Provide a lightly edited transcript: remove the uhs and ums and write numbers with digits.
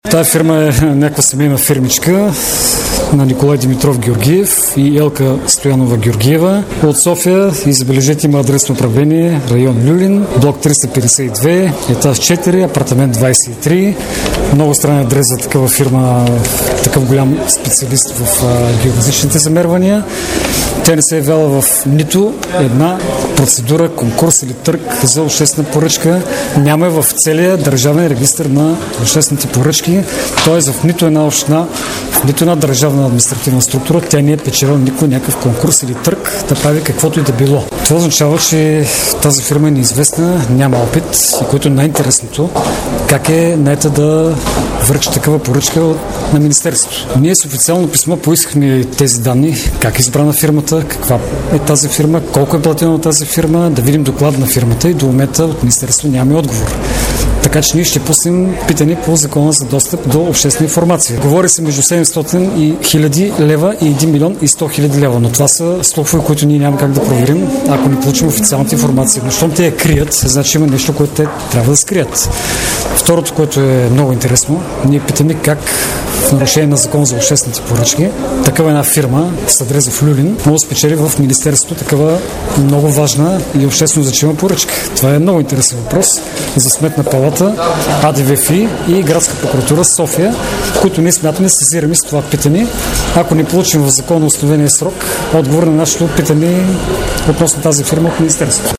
Тая фирма е някаква семейна фирмичка на Николай Димитров Георгиев и Елка Стоянова Георгиева. От София, и забележете, има адресно управление, район Люлин, блок 352, етаж 4, апартамент 23. Много странен адрес за такава фирма, такъв голям специалист в геодезичните замервания. Тя не се е явяла в нито една процедура, конкурс или търг за обществена поръчка. Няма в целия държавен регистр на обществените поръчки, т.е. в нито една община, в нито една държавна административна структура тя не е печелила никой някакъв конкурс или търг да прави каквото и да било. Това означава, че тази фирма е неизвестна, няма опит и което е най-интересното, как е наета да връчи такава поръчка на Министерството. Ние с официално писмо поискахме тези данни, как е избрана фирмата, каква е тази фирма, колко е платено на тази фирма, да видим доклад на фирмата и до момента от Министерството нямаме отговор. Така че ние ще пуснем питане по закона за достъп до обществена информация. Говори се между 700 и 1000 лева и 1 милион и 100 хиляди лева, но това са слухове, които ние няма как да проверим, ако не получим официалната информация. Но щом те я крият, значи има нещо, което те трябва да скрият. Второто, което е много интересно, ние питаме как в нарушение на закон за обществените поръчки такава една фирма с адрес в Люлин може да спечели в Министерството такава много важна и обществено значима поръчка. Това е много интересен въпрос за Сметна палата, АДВФИ и Градска прокуратура София, които ние смятаме да сезираме с това питане. Ако не получим в законно установения срок отговор на нашето питане относно тази фирма от Министерството.